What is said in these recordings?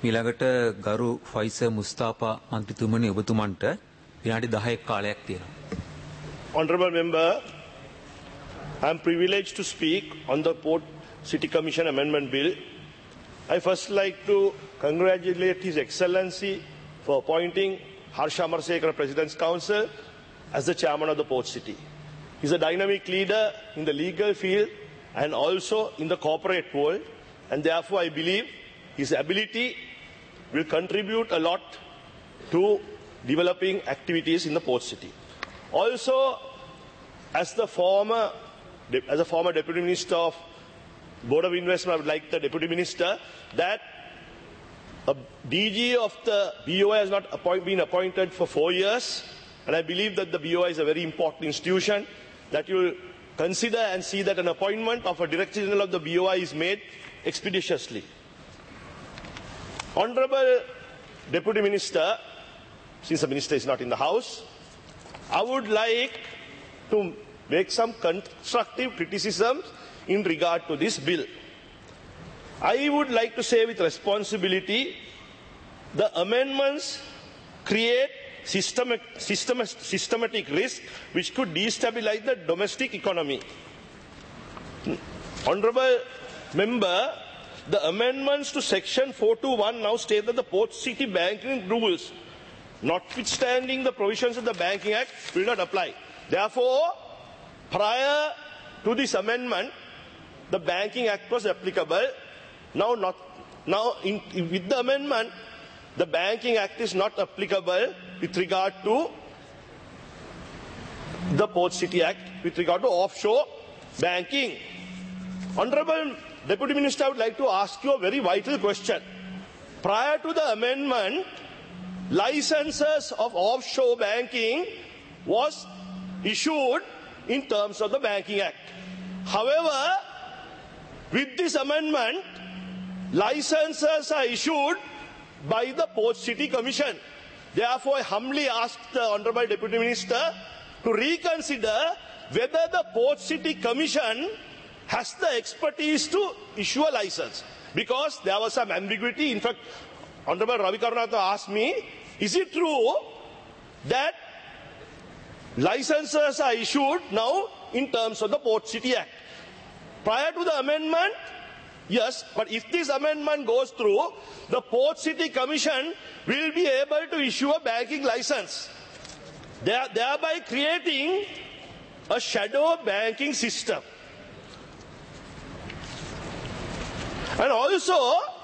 ඊළඟට ගරු ෆයිසර් මුස්තාපා මන්ත්‍රීතුමනි ඔබතුමන්ට විනාඩි 10ක කාලයක් තියෙනවා. Honourable Member, I am privileged to speak on the Port City Commission Amendment Bill. I first like to congratulate His Excellency for appointing Harsha Amarsekara President's Council as the Chairman of the Port City. He is a dynamic leader in the legal field and also in the corporate world, and therefore I believe his ability will contribute a lot to developing activities in the Port City. Also, as a former Deputy Minister of Board of Investment, I would like the Deputy Minister that a DG of the BOI has not been appointed for 4 years, and I believe that the BOI is a very important institution, that you will consider and see that an appointment of a Director General of the BOI is made expeditiously. Honourable Deputy Minister, since the Minister is not in the House, I would like to make some constructive criticisms in regard to this bill. I would like to say with responsibility, the amendments create systematic risk which could destabilize the domestic economy. Honourable Member, the amendments to Section 421 now state that the Port City banking rules, notwithstanding the provisions of the Banking Act, will not apply. Therefore, prior to this amendment, the Banking Act was applicable. With the amendment, the Banking Act is not applicable with regard to the Port City Act, with regard to offshore banking. Honourable Deputy Minister, I would like to ask you a very vital question. Prior to the amendment, licenses of offshore banking was issued in terms of the Banking Act. However, with this amendment, licenses are issued by the Port City Commission. Therefore, I humbly ask the Honourable Deputy Minister to reconsider whether the Port City Commission has the expertise to issue a license. Because there was some ambiguity. In fact, Honourable Ravi Karunatha asked me, is it true that licenses are issued now in terms of the Port City Act? Prior to the amendment, yes, but if this amendment goes through, the Port City Commission will be able to issue a banking license, thereby creating a shadow banking system. And also,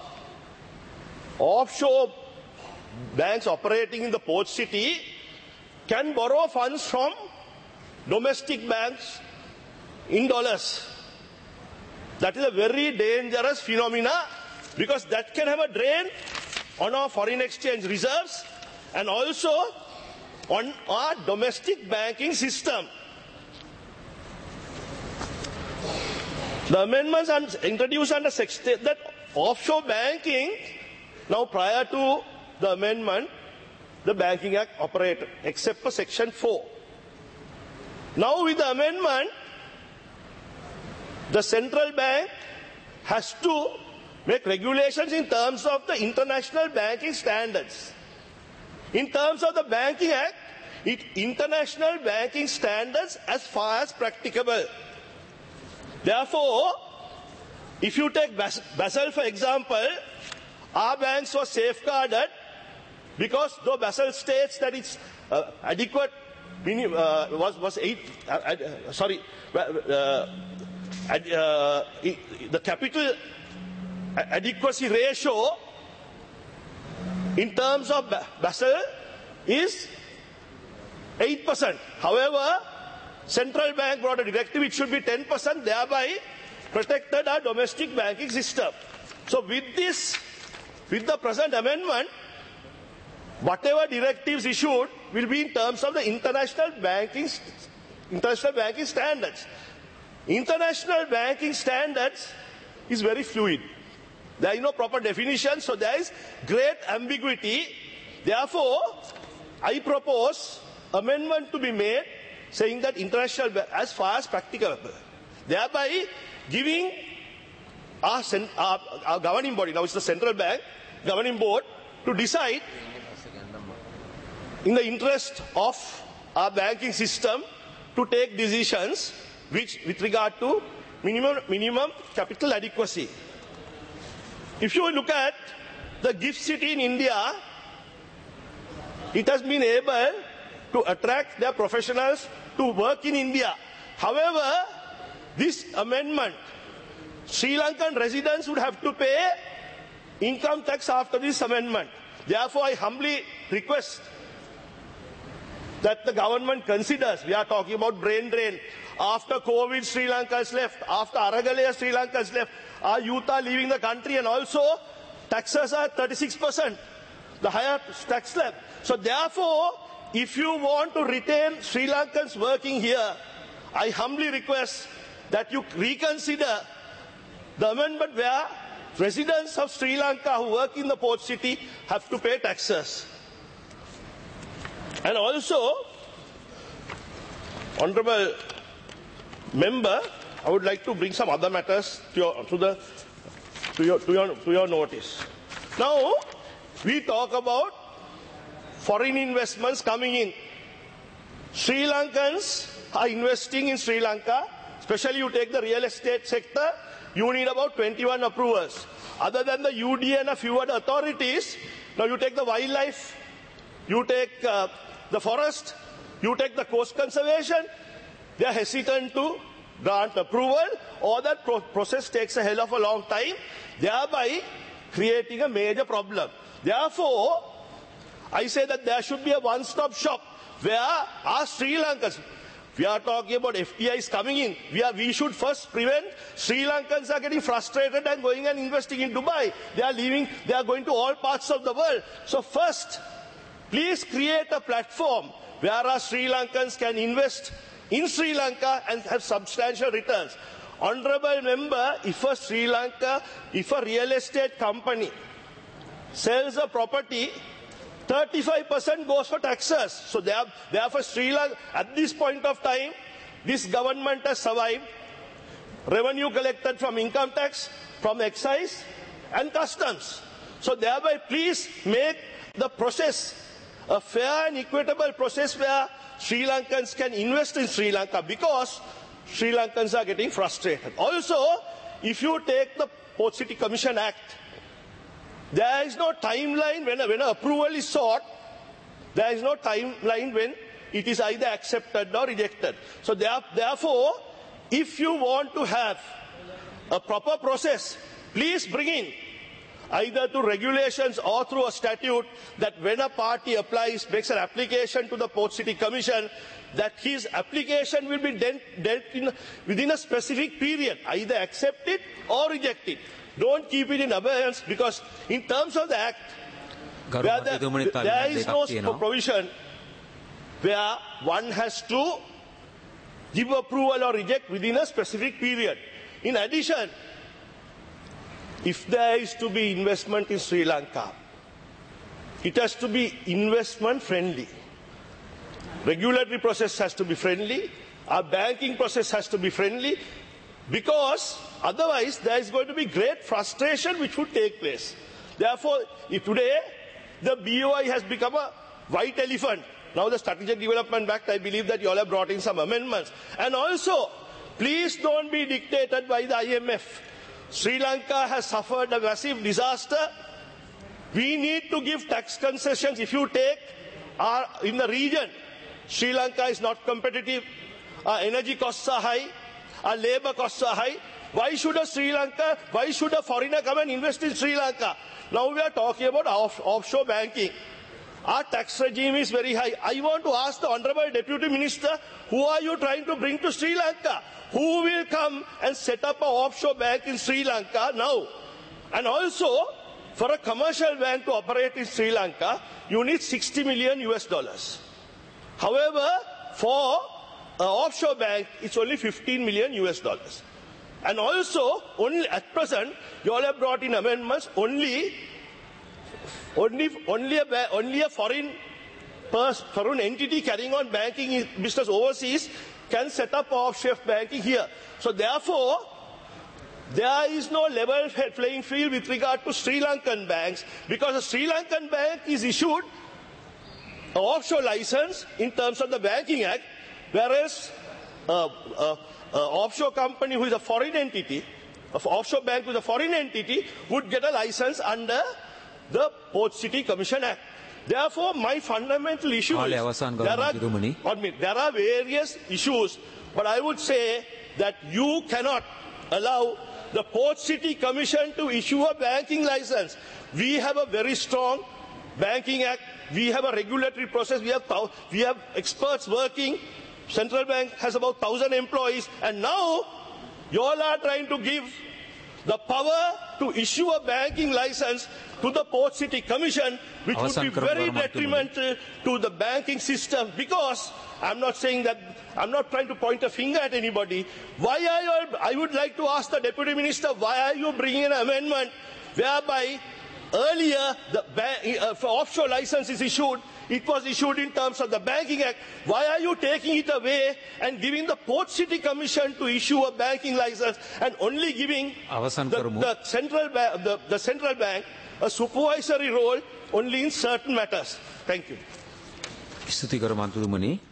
offshore banks operating in the Port City can borrow funds from domestic banks in dollars. That is a very dangerous phenomena, because that can have a drain on our foreign exchange reserves and also on our domestic banking system. The amendments are introduced under section that offshore banking, now prior to the amendment, the Banking Act operated, except for Section 4. Now with the amendment, the central bank has to make regulations in terms of the international banking standards. In terms of the Banking Act, international banking standards as far as practicable. Therefore, if you take Basel for example, our banks were safeguarded because though Basel states that it's adequate, the capital adequacy ratio in terms of Basel is 8%. However, central bank brought a directive, it should be 10%, thereby protected our domestic banking system. So with the present amendment, whatever directives issued will be in terms of the international banking standards. International banking standards is very fluid. There is no proper definition, so there is great ambiguity. Therefore, I propose amendment to be made saying that international as far as practicable, thereby giving our governing body, now it's the central bank, governing board to decide in the interest of our banking system to take decisions which with regard to minimum capital adequacy. If you look at the GIFT City in India, it has been able to attract their professionals to work in India. However, this amendment, Sri Lankan residents would have to pay income tax after this amendment. Therefore, I humbly request that the government considers, we are talking about brain drain. After COVID, Sri Lanka is left. After Aragalaya, Sri Lanka is left. Our youth are leaving the country, and also taxes are 36%, the higher tax slab. So therefore, if you want to retain Sri Lankans working here, I humbly request that you reconsider the amendment where residents of Sri Lanka who work in the port city have to pay taxes. And also, Honourable Member, I would like to bring some other matters to your notice. Now, we talk about foreign investments coming in. Sri Lankans are investing in Sri Lanka, especially you take the real estate sector, you need about 21 approvals. Other than the UD and a few other authorities, now you take the wildlife, you take the forest, you take the coast conservation, they are hesitant to grant approval, or that process takes a hell of a long time, thereby creating a major problem. Therefore, I say that there should be a one-stop shop where our Sri Lankans, we are talking about FDIs coming in, we should first prevent Sri Lankans are getting frustrated and going and investing in Dubai. They are leaving, they are going to all parts of the world. So first, please create a platform where our Sri Lankans can invest in Sri Lanka and have substantial returns. Honourable Member, if a real estate company sells a property, 35% goes for taxes. So therefore Sri Lanka, at this point of time, this government has survived. Revenue collected from income tax, from excise and customs. So thereby please make the process a fair and equitable process where Sri Lankans can invest in Sri Lanka, because Sri Lankans are getting frustrated. Also, if you take the Port City Commission Act, there is no timeline when an approval is sought. There is no timeline when it is either accepted or rejected. So therefore, if you want to have a proper process, please bring in either through regulations or through a statute that when a party applies, makes an application to the Port City Commission, that his application will be dealt in within a specific period, either accept it or reject it. Don't keep it in abeyance, because in terms of the Act, there is no provision where one has to give approval or reject within a specific period. In addition, if there is to be investment in Sri Lanka, it has to be investment friendly. Regulatory process has to be friendly. Our banking process has to be friendly, because otherwise there is going to be great frustration which would take place. Therefore, if today the BOI has become a white elephant, now the Strategic Development Act, I believe that you all have brought in some amendments. And also, please don't be dictated by the IMF. Sri Lanka has suffered a massive disaster. We need to give tax concessions. If you take in the region, Sri Lanka is not competitive. Our energy costs are high. Our labour costs are high. Why should a foreigner come and invest in Sri Lanka? Now we are talking about offshore banking. Our tax regime is very high. I want to ask the Honourable Deputy Minister, who are you trying to bring to Sri Lanka? Who will come and set up an offshore bank in Sri Lanka now? And also, for a commercial bank to operate in Sri Lanka, you need $60 million. However, for an offshore bank, it's only $15 million. And also, only at present, you all have brought in amendments, only a foreign entity carrying on banking business overseas can set up offshore banking here. So therefore, there is no level playing field with regard to Sri Lankan banks, because a Sri Lankan bank is issued an offshore license in terms of the Banking Act, whereas an offshore company who is a foreign entity, an offshore bank who is a foreign entity, would get a license under the Port City Commission Act. Therefore, my fundamental issue is there are various issues, but I would say that you cannot allow the Port City Commission to issue a banking license. We have a very strong Banking Act. We have a regulatory process. We have experts working. Central Bank has about 1,000 employees, and now you all are trying to give the power to issue a banking license to the Port City Commission, which would be very detrimental to the banking system. Because I'm not saying that, I'm not trying to point a finger at anybody. I would like to ask the Deputy Minister, why are you bringing an amendment whereby earlier for offshore license is issued, it was issued in terms of the Banking Act. Why are you taking it away and giving the Port City Commission to issue a banking license and only giving the central bank a supervisory role only in certain matters? Thank you. ස්තුති කර මන්ත්‍රීතුමනි